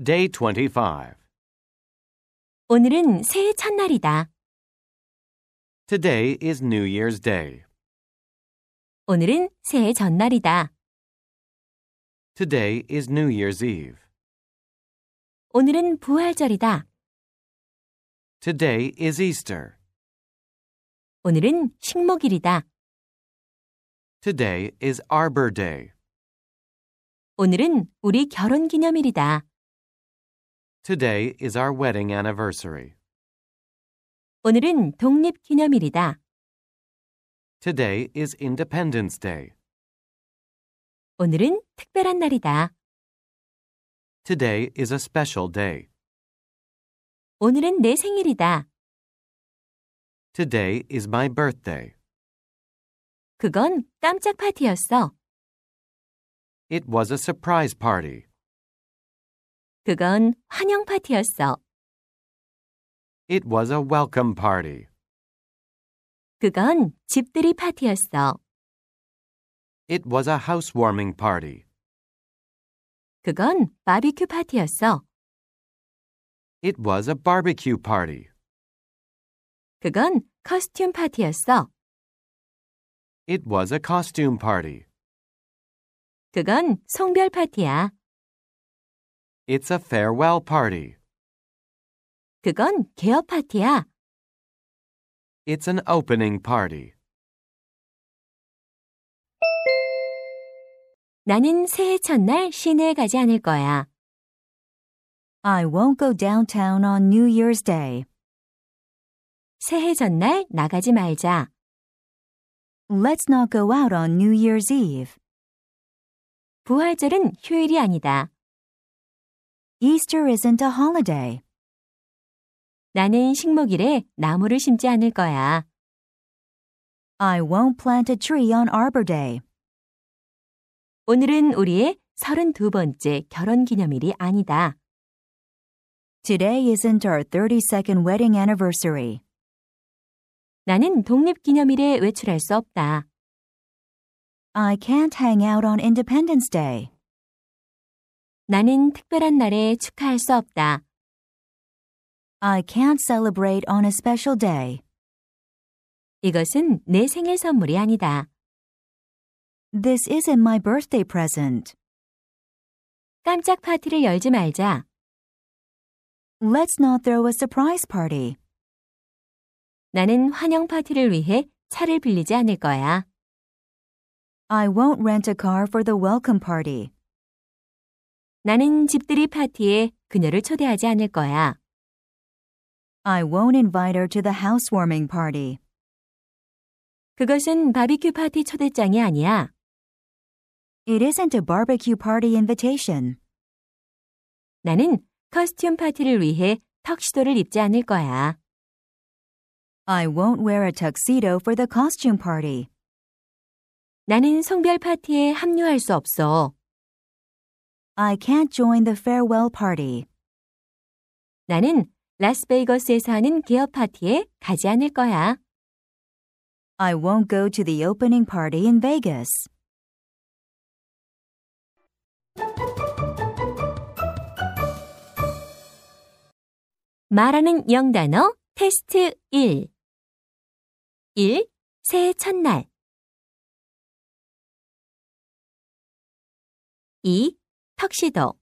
Day 25. 오늘은 새해 첫날이다. Today is New Year's Day. 오늘은 새해 전날이다. Today is New Year's Eve. 오늘은 부활절이다. Today is Easter. 오늘은 식목일이다. Today is Arbor Day. 오늘은 우리 결혼 기념일이다. Today is our wedding anniversary. 오늘은 독립 기념일이다. Today is Independence Day. 오늘은 특별한 날이다. Today is a special day. 오늘은 내 생일이다. Today is my birthday. 그건 깜짝 파티였어. It was a surprise party. 그건 환영 파티였어. It was a welcome party. 그건 집들이 파티였어. It was a housewarming party. 그건 바비큐 파티였어. It was a barbecue party. 그건 커스튬 파티였어. It was a costume party. 그건 송별 파티야. It's a farewell party. 그건 개업 파티야. It's an opening party. 나는 새해 첫날 시내에 가지 않을 거야. I won't go downtown on New Year's Day. 새해 전날 나가지 말자. Let's not go out on New Year's Eve. 부활절은 휴일이 아니다. Easter isn't a holiday. 나는 식목일에 나무를 심지 않을 거야. I won't plant a tree on Arbor Day. 오늘은 우리의 32번째 결혼 기념일이 아니다. Today isn't our 32nd wedding anniversary. 나는 독립 기념일에 외출할 수 없다. I can't hang out on Independence Day. 나는 특별한 날에 축하할 수 없다. I can't celebrate on a special day. 이것은 내 생일 선물이 아니다. This isn't my birthday present. 깜짝 파티를 열지 말자. Let's not throw a surprise party. 나는 환영 파티를 위해 차를 빌리지 않을 거야. I won't rent a car for the welcome party. 나는 집들이 파티에 그녀를 초대하지 않을 거야. I won't invite her to the housewarming party. 그것은 바비큐 파티 초대장이 아니야. It isn't a barbecue party invitation. 나는 커스튬 파티를 위해 턱시도를 입지 않을 거야. I won't wear a tuxedo for the costume party. 나는 송별 파티에 합류할 수 없어. I can't join the farewell party. 나는 라스베이거스에서 하는 개업 파티에 가지 않을 거야. I won't go to the opening party in Vegas. 말하는 영단어 테스트 1. 1. 새해 첫날. 2. 턱시도.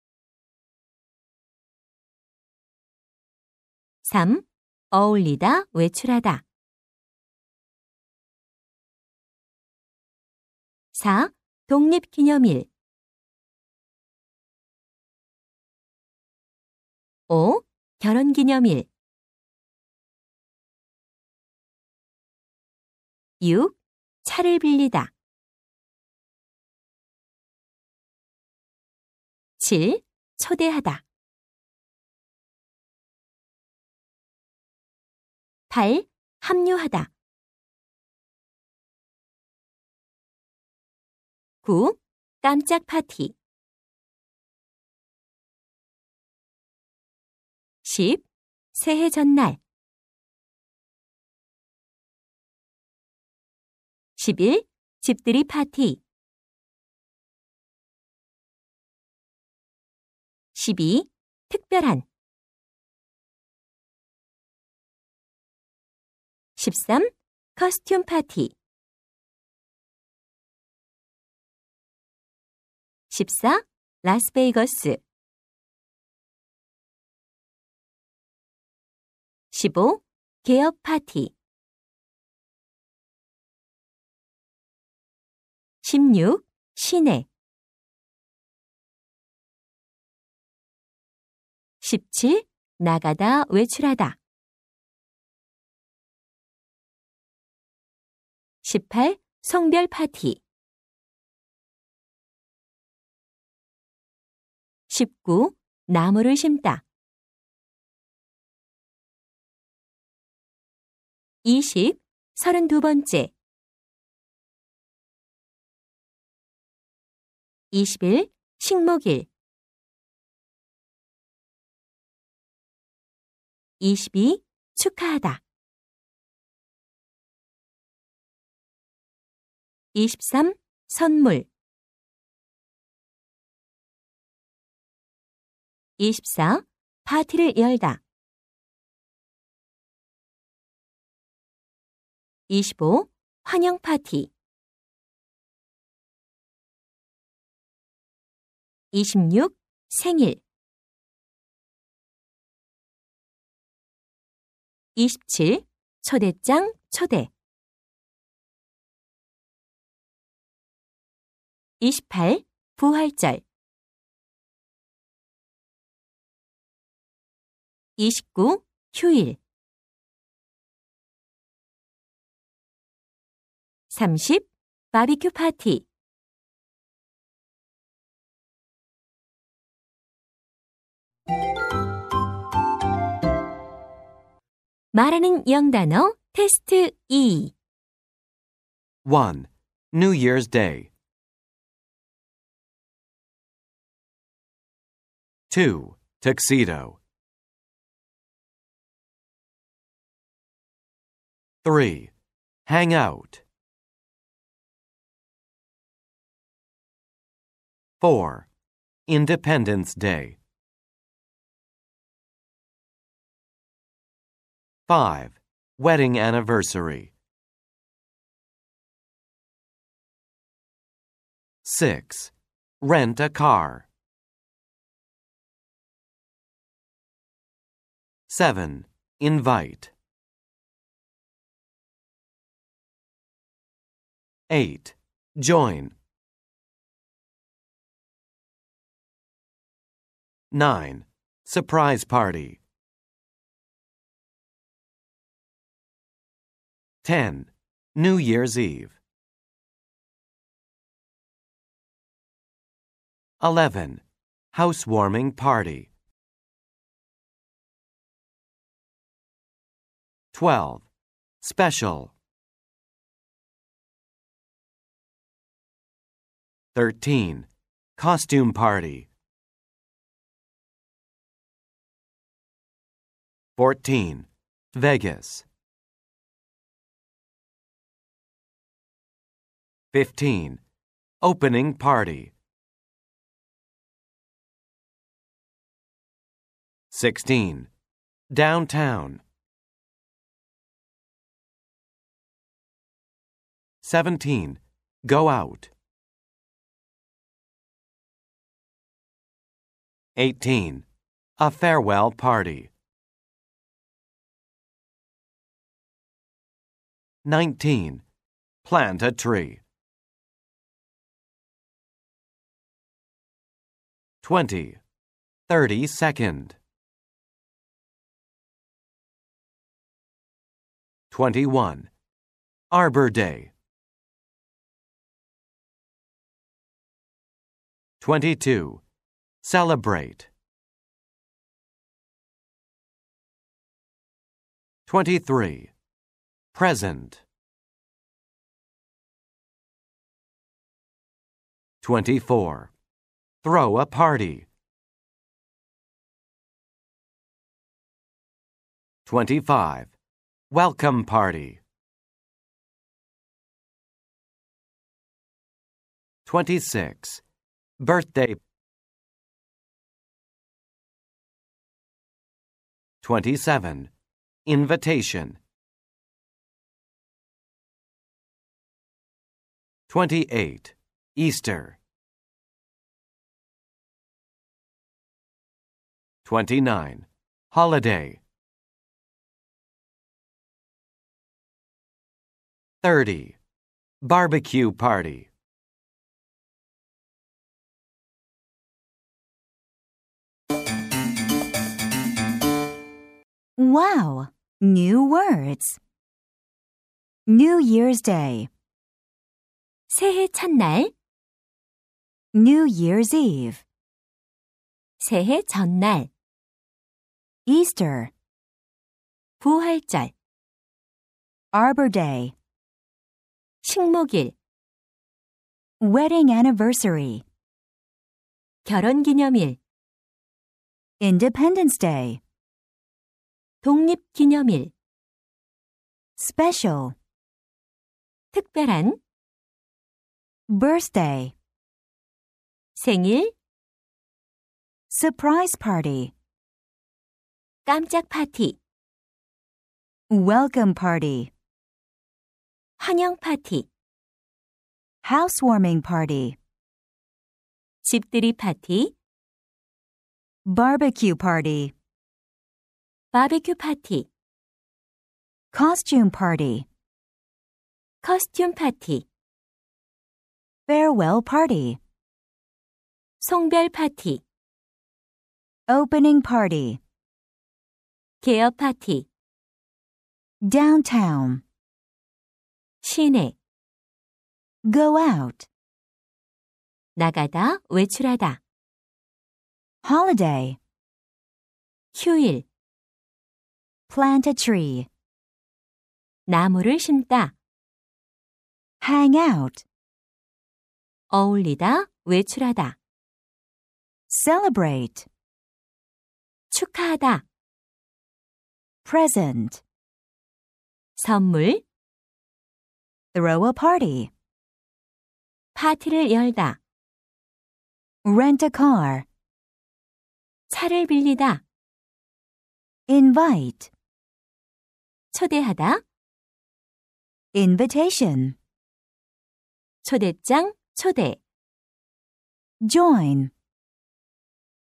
3. 어울리다, 외출하다. 4. 독립기념일. 5. 결혼기념일. 6. 차를 빌리다. 7. 초대하다. 8. 합류하다. 9. 깜짝 파티. 10. 새해 전날. 11. 집들이 파티. 12. 특별한 13. 커스튬 파티 14. 라스베이거스 15. 개업 파티 16. 시내 17. 나가다 외출하다 18. 성별 파티 19. 나무를 심다 20. 32번째 21. 식목일 22. 축하하다 23. 선물 24. 파티를 열다 25. 환영 파티 26. 생일 27. 초대장 초대 28. 부활절 29. 휴일 30. 바비큐 파티 말하는 영단어 테스트 2 1. New Year's Day. 2. Tuxedo. 3. Hang out. 4. Independence Day. 5. Wedding anniversary. 6. Rent a car. 7. Invite. 8. Join. 9. Surprise party. 10. New Year's Eve. 11. Housewarming party. 12. Special. 13. Costume party. 14. Vegas. 15. Opening party. 16. Downtown. 17. Go out. 18. A farewell party. 19. Plant a tree. 20. 32nd. 21. Arbor Day. 22. Celebrate. 23. Present. 24. Throw a party. 25. Welcome party. 26. Birthday 27. Invitation. 28. Easter. 29. Holiday. 30. Barbecue party. Wow! New words. New Year's Day, 새해 첫날, New Year's Eve, 새해 전날, Easter, 부활절, Arbor Day, 식목일, Wedding Anniversary, 결혼기념일, Independence Day, 독립기념일, Special, 특별한, Birthday, 생일, Surprise Party, 깜짝 파티, Welcome Party, 환영 파티, Housewarming Party, 집들이 파티, Barbecue Party, 바베큐 파티, Costume Party, 커스튬 파티, Farewell Party, 송별 파티, Opening Party, 개업 파티, Downtown, 시내, Go Out, 나가다, 외출하다, Holiday, 휴일, Plant a tree, 나무를 심다, Hang out, 어울리다, 외출하다, Celebrate, 축하하다, Present, 선물, Throw a party, 파티를 열다, Rent a car, 차를 빌리다, Invite, 초대하다, Invitation, 초대장, 초대, Join,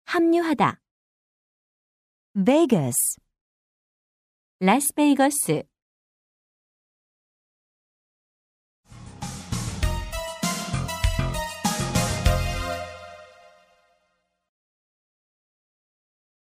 합류하다, Vegas. 라스베이거스,